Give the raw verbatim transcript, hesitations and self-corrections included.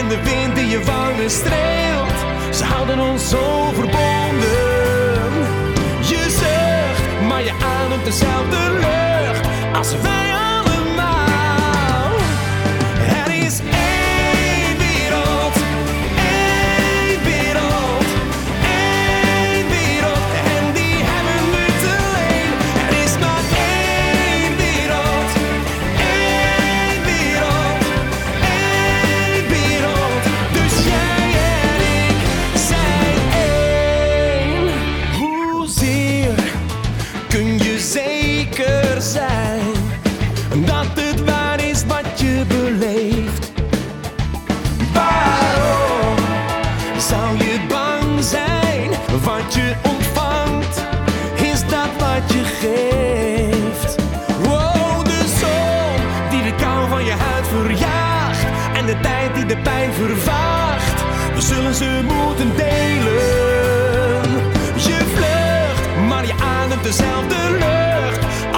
en de wind die je wangen streelt. Ze houden ons zo verbonden. Je zucht, maar je ademt dezelfde lucht als wij allemaal. Er is één wereld, één wereld, één wereld. En die hebben we te leen. Er is maar één wereld, één wereld, één wereld. Dus jij en ik zijn één. Hoezeer kun je zeker zijn dat het waar is wat je beleeft? Waarom zou je bang zijn? Wat je ontvangt is dat wat je geeft. Wow, de zon die de kou van je huid verjaagt en de tijd die de pijn vervaagt, we zullen ze moeten delen. Je vlucht, maar je ademt dezelfde lucht